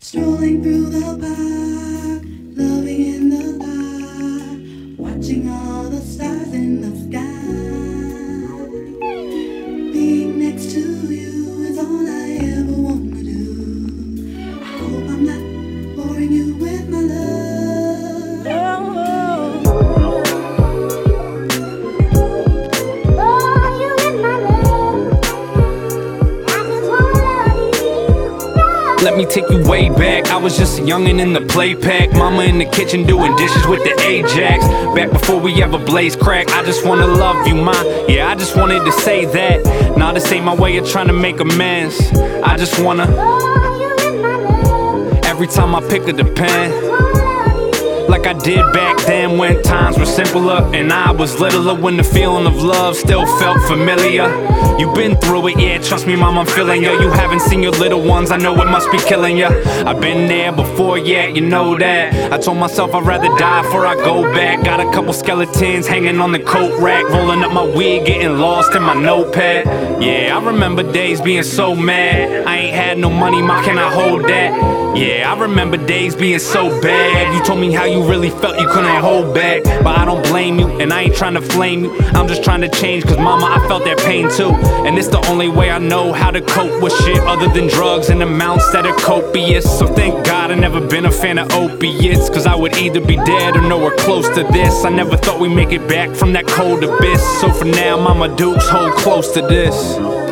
Strolling through the park, loving in the dark, watching all the stars in the sky. Being next to you is all I ever wanna do. I hope I'm not boring you with my love. Bore you with my love. I just wanna love you. Let me take you way back. I was just a youngin' in the play pack. Mama in the kitchen doing dishes with the Ajax. Back before we ever blazed crack. I just wanna love you, ma. Yeah, I just wanted to say that. Nah, this ain't my way of trying to make amends. I just wanna. Bore you with my love. Every time I pick up the pen, I just wanna love you. like I did back then when times were simpler and I was littler, when the feeling of love still felt familiar. You've been through it, yeah, trust me, mom, I'm feeling ya. You haven't seen your little ones, I know it must be killing ya. I've been there before, yeah, you know that. I told myself I'd rather die before I go back. Got a couple skeletons hanging on the coat rack, rolling up my wig, getting lost in my notepad. Yeah, I remember days being so mad. I ain't had no money, ma, can I hold that? Yeah, I remember days being so bad. You told me how you really felt, you couldn't hold back. But I don't blame you, and I ain't trying to flame you. I'm just trying to change, cause mama, I felt that pain too. And it's the only way I know how to cope with shit other than drugs and amounts that are copious. So thank God I never been a fan of opiates, cause I would either be dead or nowhere close to this. I never thought we'd make it back from that cold abyss. So for now, mama Dukes, hold close to this.